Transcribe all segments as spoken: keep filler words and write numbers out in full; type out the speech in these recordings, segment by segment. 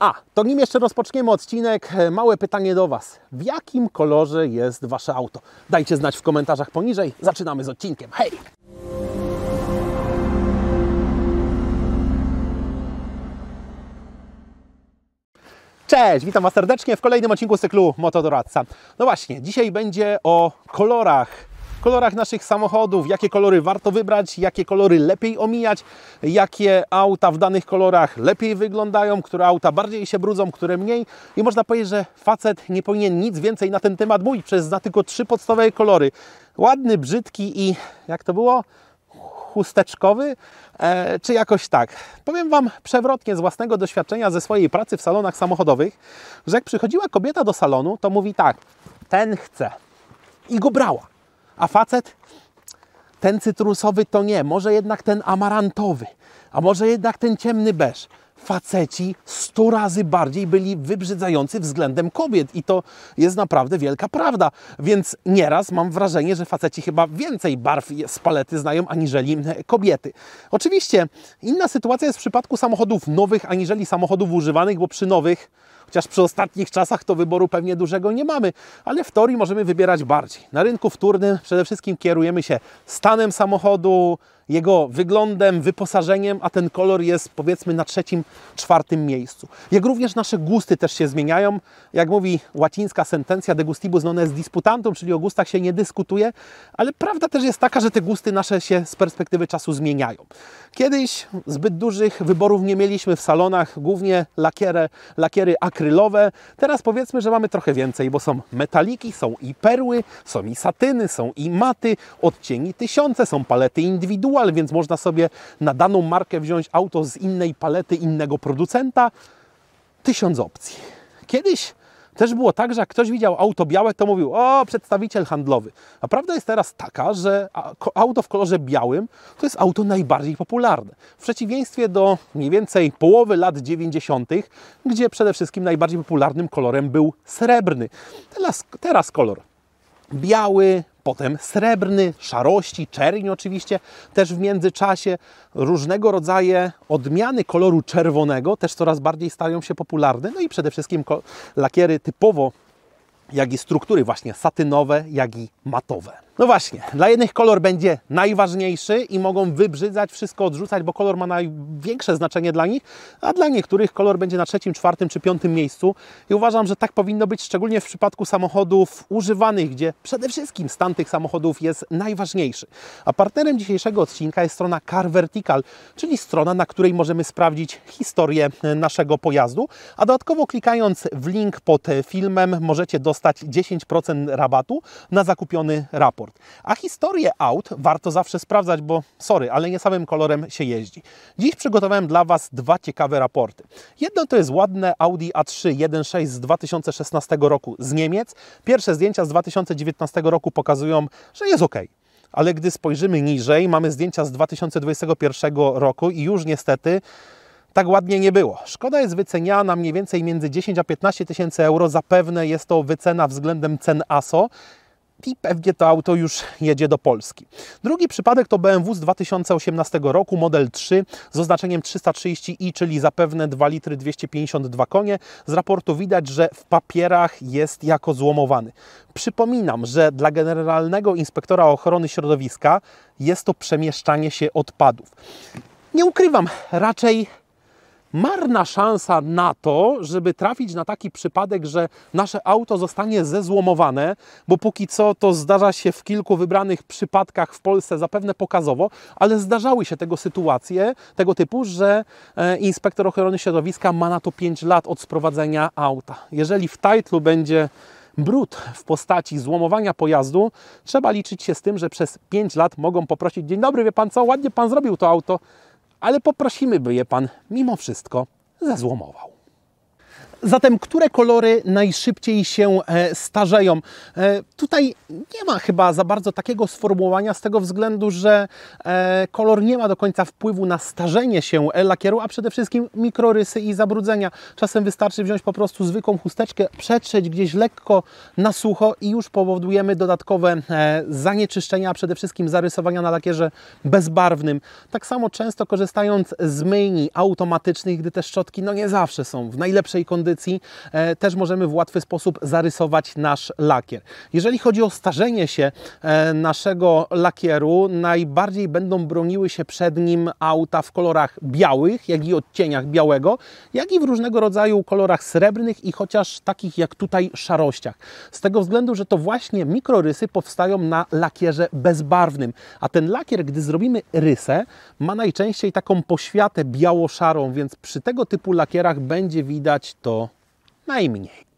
A, to nim jeszcze rozpoczniemy odcinek, małe pytanie do Was. W jakim kolorze jest Wasze auto? Dajcie znać w komentarzach poniżej. Zaczynamy z odcinkiem. Hej! Cześć, witam Was serdecznie w kolejnym odcinku z cyklu Motodoradca. No właśnie, dzisiaj będzie o kolorach. kolorach naszych samochodów, jakie kolory warto wybrać, jakie kolory lepiej omijać, jakie auta w danych kolorach lepiej wyglądają, które auta bardziej się brudzą, które mniej. I można powiedzieć, że facet nie powinien nic więcej na ten temat mówić, przecież zna tylko trzy podstawowe kolory. Ładny, brzydki i, jak to było? Chusteczkowy, e, czy jakoś tak. Powiem Wam przewrotnie z własnego doświadczenia ze swojej pracy w salonach samochodowych, że jak przychodziła kobieta do salonu, to mówi tak, ten chce. I go brała. A facet, ten cytrusowy to nie, może jednak ten amarantowy, a może jednak ten ciemny beż. Faceci sto razy bardziej byli wybrzydzający względem kobiet i to jest naprawdę wielka prawda. Więc nieraz mam wrażenie, że faceci chyba więcej barw z palety znają aniżeli kobiety. Oczywiście inna sytuacja jest w przypadku samochodów nowych aniżeli samochodów używanych, bo przy nowych, chociaż przy ostatnich czasach to wyboru pewnie dużego nie mamy, ale w teorii możemy wybierać bardziej. Na rynku wtórnym przede wszystkim kierujemy się stanem samochodu, jego wyglądem, wyposażeniem, a ten kolor jest powiedzmy na trzecim, czwartym miejscu. Jak również nasze gusty też się zmieniają. Jak mówi łacińska sentencja de gustibus non est disputantum, czyli o gustach się nie dyskutuje, ale prawda też jest taka, że te gusty nasze się z perspektywy czasu zmieniają. Kiedyś zbyt dużych wyborów nie mieliśmy w salonach, głównie lakiery, lakiery akrylowe. Teraz powiedzmy, że mamy trochę więcej, bo są metaliki, są i perły, są i satyny, są i maty, odcieni tysiące, są palety indywidualne, więc można sobie na daną markę wziąć auto z innej palety, innego producenta. Tysiąc opcji. Kiedyś też było tak, że jak ktoś widział auto białe, to mówił, o, przedstawiciel handlowy. A prawda jest teraz taka, że auto w kolorze białym to jest auto najbardziej popularne. W przeciwieństwie do mniej więcej połowy lat dziewięćdziesiątych, gdzie przede wszystkim najbardziej popularnym kolorem był srebrny. Teraz, teraz kolor biały, potem srebrny, szarości, czerni oczywiście, też w międzyczasie. Różnego rodzaju odmiany koloru czerwonego też coraz bardziej stają się popularne. No i przede wszystkim lakiery typowo, jak i struktury właśnie satynowe, jak i matowe. No właśnie, dla jednych kolor będzie najważniejszy i mogą wybrzydzać, wszystko odrzucać, bo kolor ma największe znaczenie dla nich, a dla niektórych kolor będzie na trzecim, czwartym czy piątym miejscu. I uważam, że tak powinno być szczególnie w przypadku samochodów używanych, gdzie przede wszystkim stan tych samochodów jest najważniejszy. A partnerem dzisiejszego odcinka jest strona Car Vertical, czyli strona, na której możemy sprawdzić historię naszego pojazdu, a dodatkowo klikając w link pod filmem możecie dostać dziesięć procent rabatu na zakupiony raport. A historię aut warto zawsze sprawdzać, bo sorry, ale nie samym kolorem się jeździ. Dziś przygotowałem dla Was dwa ciekawe raporty. Jedno to jest ładne Audi A trzy jeden sześć z dwa tysiące szesnastego roku z Niemiec. Pierwsze zdjęcia z dwa tysiące dziewiętnastego roku pokazują, że jest ok. Ale gdy spojrzymy niżej, mamy zdjęcia z dwa tysiące dwudziestego pierwszego roku i już niestety tak ładnie nie było. Szkoda jest wyceniana mniej więcej między dziesięć a piętnaście tysięcy euro. Zapewne jest to wycena względem cen A S O. I pewnie to auto już jedzie do Polski. Drugi przypadek to B M W z dwa tysiące osiemnastego roku, model trzy z oznaczeniem trzysta trzydzieści i, czyli zapewne dwa litry dwieście pięćdziesiąt dwa konie. Z raportu widać, że w papierach jest jako złomowany. Przypominam, że dla Generalnego Inspektora Ochrony Środowiska jest to przemieszczanie się odpadów. Nie ukrywam, raczej marna szansa na to, żeby trafić na taki przypadek, że nasze auto zostanie zezłomowane, bo póki co to zdarza się w kilku wybranych przypadkach w Polsce, zapewne pokazowo, ale zdarzały się tego sytuacje, tego typu, że inspektor ochrony środowiska ma na to pięć lat od sprowadzenia auta. Jeżeli w titlu będzie brud w postaci złomowania pojazdu, trzeba liczyć się z tym, że przez pięć lat mogą poprosić, dzień dobry, wie Pan co, ładnie Pan zrobił to auto, ale poprosimy, by je Pan mimo wszystko zezłomował. Zatem, które kolory najszybciej się starzeją? Tutaj nie ma chyba za bardzo takiego sformułowania z tego względu, że kolor nie ma do końca wpływu na starzenie się lakieru, a przede wszystkim mikrorysy i zabrudzenia. Czasem wystarczy wziąć po prostu zwykłą chusteczkę, przetrzeć gdzieś lekko na sucho i już powodujemy dodatkowe zanieczyszczenia, a przede wszystkim zarysowania na lakierze bezbarwnym. Tak samo często korzystając z myjni automatycznych, gdy te szczotki no nie zawsze są w najlepszej kondycji, też możemy w łatwy sposób zarysować nasz lakier. Jeżeli chodzi o starzenie się naszego lakieru, najbardziej będą broniły się przed nim auta w kolorach białych, jak i odcieniach białego, jak i w różnego rodzaju kolorach srebrnych i chociaż takich jak tutaj szarościach. Z tego względu, że to właśnie mikrorysy powstają na lakierze bezbarwnym, a ten lakier, gdy zrobimy rysę, ma najczęściej taką poświatę biało-szarą, więc przy tego typu lakierach będzie widać to najmniej.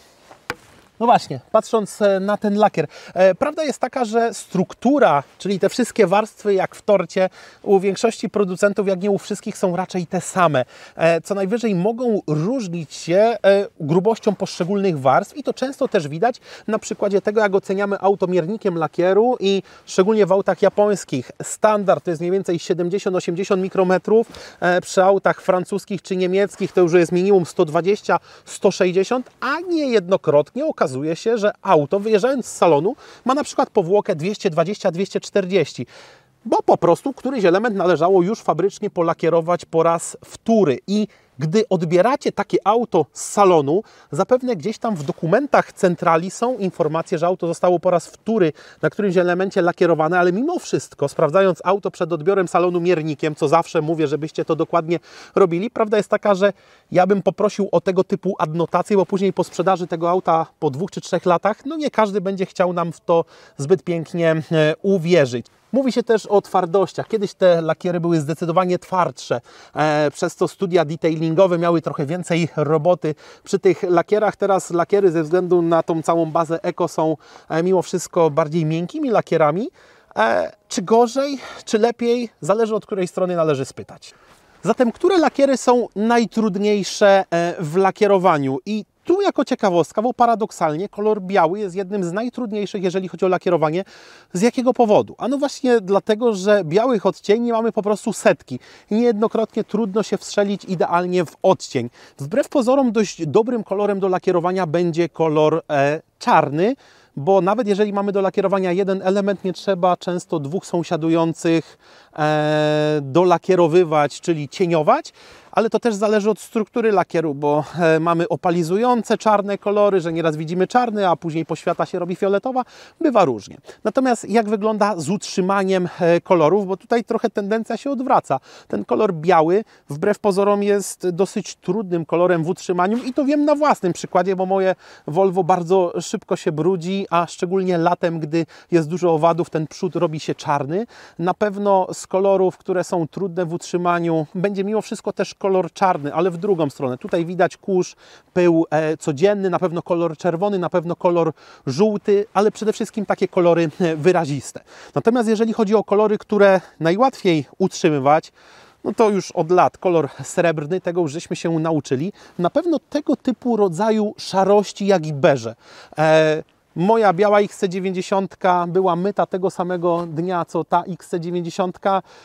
No właśnie, patrząc na ten lakier, prawda jest taka, że struktura, czyli te wszystkie warstwy jak w torcie, u większości producentów, jak nie u wszystkich, są raczej te same. Co najwyżej mogą różnić się grubością poszczególnych warstw i to często też widać na przykładzie tego, jak oceniamy auto miernikiem lakieru i szczególnie w autach japońskich. Standard to jest mniej więcej siedemdziesiąt do osiemdziesięciu mikrometrów, przy autach francuskich czy niemieckich to już jest minimum sto dwadzieścia do stu sześćdziesięciu, a niejednokrotnie okazuje Okazuje się, że auto wyjeżdżając z salonu ma na przykład powłokę dwieście dwadzieścia do dwieście czterdziestu, bo po prostu któryś element należało już fabrycznie polakierować po raz wtóry i gdy odbieracie takie auto z salonu, zapewne gdzieś tam w dokumentach centrali są informacje, że auto zostało po raz wtóry na którymś elemencie lakierowane, ale mimo wszystko, sprawdzając auto przed odbiorem salonu miernikiem, co zawsze mówię, żebyście to dokładnie robili, prawda jest taka, że ja bym poprosił o tego typu adnotację, bo później po sprzedaży tego auta po dwóch czy trzech latach, no nie każdy będzie chciał nam w to zbyt pięknie uwierzyć. Mówi się też o twardościach. Kiedyś te lakiery były zdecydowanie twardsze, e, przez to studia detailingowe miały trochę więcej roboty przy tych lakierach. Teraz lakiery ze względu na tą całą bazę eko są e, mimo wszystko bardziej miękkimi lakierami. E, czy gorzej, czy lepiej? Zależy, od której strony należy spytać. Zatem, które lakiery są najtrudniejsze w lakierowaniu? I tu jako ciekawostka, bo paradoksalnie kolor biały jest jednym z najtrudniejszych, jeżeli chodzi o lakierowanie. Z jakiego powodu? Ano właśnie dlatego, że białych odcieni mamy po prostu setki. I niejednokrotnie trudno się wstrzelić idealnie w odcień. Wbrew pozorom dość dobrym kolorem do lakierowania będzie kolor e, czarny, bo nawet jeżeli mamy do lakierowania jeden element, nie trzeba często dwóch sąsiadujących e, dolakierowywać, czyli cieniować, ale to też zależy od struktury lakieru, bo e, mamy opalizujące czarne kolory, że nieraz widzimy czarny, a później poświata się robi fioletowa, bywa różnie. Natomiast jak wygląda z utrzymaniem e, kolorów, bo tutaj trochę tendencja się odwraca. Ten kolor biały, wbrew pozorom, jest dosyć trudnym kolorem w utrzymaniu i to wiem na własnym przykładzie, bo moje Volvo bardzo szybko się brudzi, a szczególnie latem, gdy jest dużo owadów, ten przód robi się czarny. Na pewno z kolorów, które są trudne w utrzymaniu, będzie mimo wszystko też kolor czarny, ale w drugą stronę. Tutaj widać kurz, pył e, codzienny, na pewno kolor czerwony, na pewno kolor żółty, ale przede wszystkim takie kolory wyraziste. Natomiast jeżeli chodzi o kolory, które najłatwiej utrzymywać, no to już od lat kolor srebrny, tego już żeśmy się nauczyli. Na pewno tego typu rodzaju szarości jak i beże. E, Moja biała X C dziewięćdziesiąt była myta tego samego dnia, co ta X C dziewięćdziesiąt.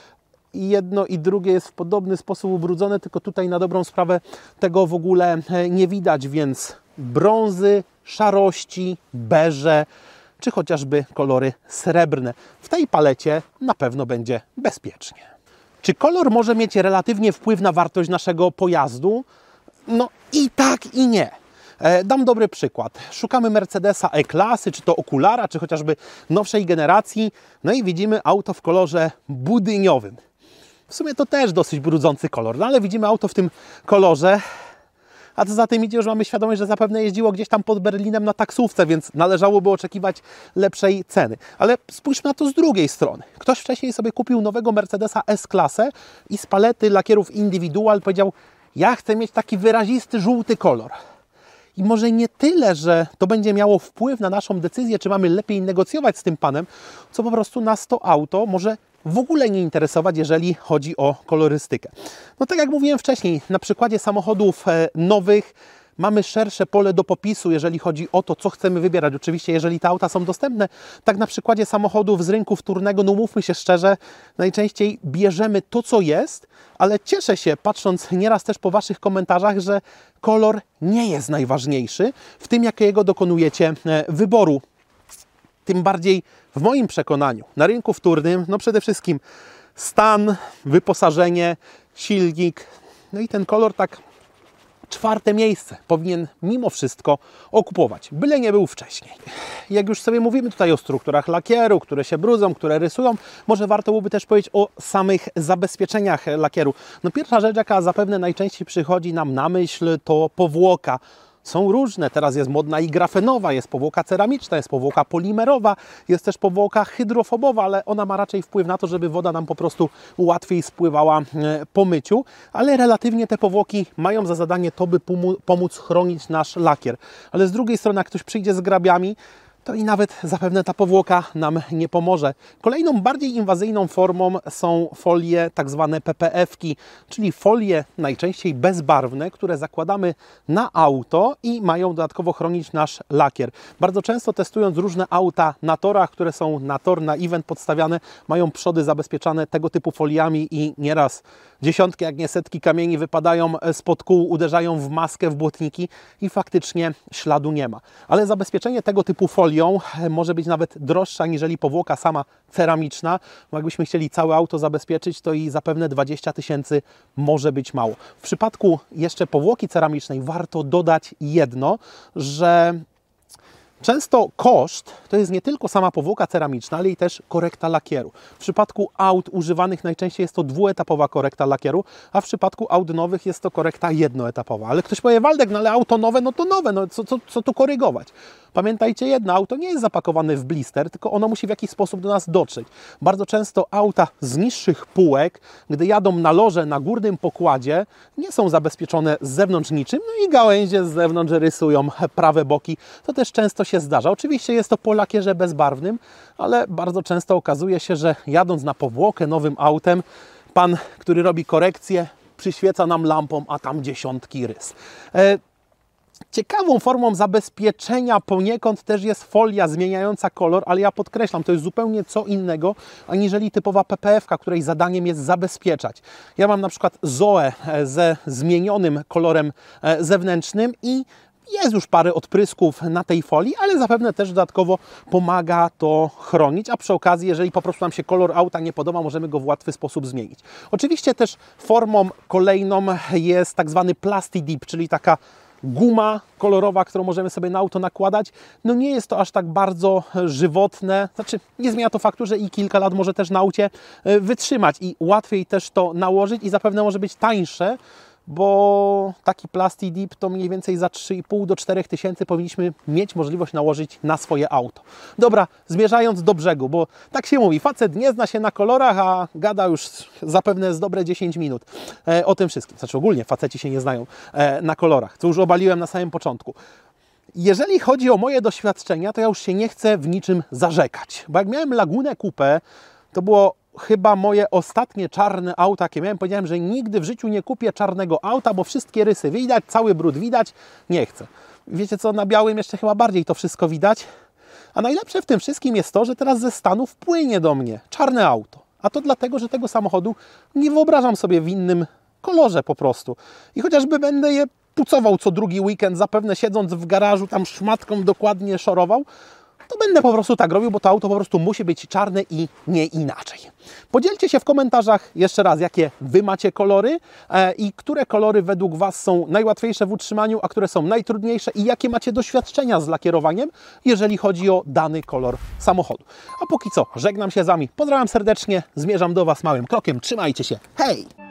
I jedno i drugie jest w podobny sposób ubrudzone, tylko tutaj na dobrą sprawę tego w ogóle nie widać, więc brązy, szarości, beże, czy chociażby kolory srebrne. W tej palecie na pewno będzie bezpiecznie. Czy kolor może mieć relatywnie wpływ na wartość naszego pojazdu? No i tak, i nie. Dam dobry przykład. Szukamy Mercedesa E-klasy, czy to okulara, czy chociażby nowszej generacji, no i widzimy auto w kolorze budyniowym. W sumie to też dosyć brudzący kolor, no ale widzimy auto w tym kolorze, a co za tym idzie, że mamy świadomość, że zapewne jeździło gdzieś tam pod Berlinem na taksówce, więc należałoby oczekiwać lepszej ceny. Ale spójrzmy na to z drugiej strony. Ktoś wcześniej sobie kupił nowego Mercedesa S-klasę i z palety lakierów Individual powiedział: ja chcę mieć taki wyrazisty żółty kolor. I może nie tyle, że to będzie miało wpływ na naszą decyzję, czy mamy lepiej negocjować z tym panem, co po prostu nas to auto może w ogóle nie interesować, jeżeli chodzi o kolorystykę. No tak jak mówiłem wcześniej, na przykładzie samochodów nowych mamy szersze pole do popisu, jeżeli chodzi o to, co chcemy wybierać. Oczywiście, jeżeli te auta są dostępne, tak na przykładzie samochodów z rynku wtórnego, no mówmy się szczerze, najczęściej bierzemy to, co jest, ale cieszę się, patrząc nieraz też po Waszych komentarzach, że kolor nie jest najważniejszy w tym, jakiego dokonujecie wyboru. Tym bardziej w moim przekonaniu na rynku wtórnym, no przede wszystkim stan, wyposażenie, silnik, no i ten kolor tak czwarte miejsce powinien mimo wszystko okupować, byle nie był wcześniej. Jak już sobie mówimy tutaj o strukturach lakieru, które się brudzą, które rysują, może warto byłoby też powiedzieć o samych zabezpieczeniach lakieru. No pierwsza rzecz, jaka zapewne najczęściej przychodzi nam na myśl, to powłoka. Są różne, teraz jest modna i grafenowa, jest powłoka ceramiczna, jest powłoka polimerowa, jest też powłoka hydrofobowa, ale ona ma raczej wpływ na to, żeby woda nam po prostu łatwiej spływała po myciu, ale relatywnie te powłoki mają za zadanie to, by pomóc chronić nasz lakier. Ale z drugiej strony, jak ktoś przyjdzie z grabiami, to i nawet zapewne ta powłoka nam nie pomoże. Kolejną bardziej inwazyjną formą są folie tak zwane P P F-ki, czyli folie najczęściej bezbarwne, które zakładamy na auto i mają dodatkowo chronić nasz lakier. Bardzo często testując różne auta na torach, które są na tor, na event podstawiane, mają przody zabezpieczane tego typu foliami i nieraz dziesiątki, jak nie setki kamieni wypadają spod kół, uderzają w maskę, w błotniki i faktycznie śladu nie ma. Ale zabezpieczenie tego typu folią może być nawet droższa niżeli powłoka sama ceramiczna. Bo jakbyśmy chcieli całe auto zabezpieczyć, to i zapewne dwadzieścia tysięcy może być mało. W przypadku jeszcze powłoki ceramicznej warto dodać jedno, że często koszt to jest nie tylko sama powłoka ceramiczna, ale i też korekta lakieru. W przypadku aut używanych najczęściej jest to dwuetapowa korekta lakieru, a w przypadku aut nowych jest to korekta jednoetapowa. Ale ktoś powie, Waldek, no ale auto nowe, no to nowe, no co, co, co tu korygować? Pamiętajcie jedno, auto nie jest zapakowane w blister, tylko ono musi w jakiś sposób do nas dotrzeć. Bardzo często auta z niższych półek, gdy jadą na loże, na górnym pokładzie, nie są zabezpieczone z zewnątrz niczym, no i gałęzie z zewnątrz rysują prawe boki. To też często się zdarza. Oczywiście jest to po lakierze bezbarwnym, ale bardzo często okazuje się, że jadąc na powłokę nowym autem, pan, który robi korekcję, przyświeca nam lampą, a tam dziesiątki rys. E Ciekawą formą zabezpieczenia poniekąd też jest folia zmieniająca kolor, ale ja podkreślam, to jest zupełnie co innego, aniżeli typowa P P F-ka, której zadaniem jest zabezpieczać. Ja mam na przykład Zoe ze zmienionym kolorem zewnętrznym i jest już parę odprysków na tej folii, ale zapewne też dodatkowo pomaga to chronić, a przy okazji, jeżeli po prostu nam się kolor auta nie podoba, możemy go w łatwy sposób zmienić. Oczywiście też formą kolejną jest tak zwany Plasti Dip, czyli taka guma kolorowa, którą możemy sobie na auto nakładać. No nie jest to aż tak bardzo żywotne, znaczy nie zmienia to faktu, że i kilka lat może też na aucie wytrzymać i łatwiej też to nałożyć i zapewne może być tańsze, bo taki Plasti Dip to mniej więcej za trzy i pół do czterech tysięcy powinniśmy mieć możliwość nałożyć na swoje auto. Dobra, zmierzając do brzegu, bo tak się mówi, facet nie zna się na kolorach, a gada już zapewne z dobre dziesięć minut e, o tym wszystkim. Znaczy ogólnie faceci się nie znają e, na kolorach, co już obaliłem na samym początku. Jeżeli chodzi o moje doświadczenia, to ja już się nie chcę w niczym zarzekać, bo jak miałem Lagunę Coupé, to było chyba moje ostatnie czarne auto, jakie miałem. Powiedziałem, że nigdy w życiu nie kupię czarnego auta, bo wszystkie rysy widać, cały brud widać. Nie chcę. Wiecie co, na białym jeszcze chyba bardziej to wszystko widać. A najlepsze w tym wszystkim jest to, że teraz ze Stanów płynie do mnie czarne auto. A to dlatego, że tego samochodu nie wyobrażam sobie w innym kolorze po prostu. I chociażby będę je pucował co drugi weekend, zapewne siedząc w garażu, tam szmatką dokładnie szorował, to będę po prostu tak robił, bo to auto po prostu musi być czarne i nie inaczej. Podzielcie się w komentarzach jeszcze raz, jakie Wy macie kolory e, i które kolory według Was są najłatwiejsze w utrzymaniu, a które są najtrudniejsze i jakie macie doświadczenia z lakierowaniem, jeżeli chodzi o dany kolor samochodu. A póki co, żegnam się z Wami, pozdrawiam serdecznie, zmierzam do Was małym krokiem, trzymajcie się, hej!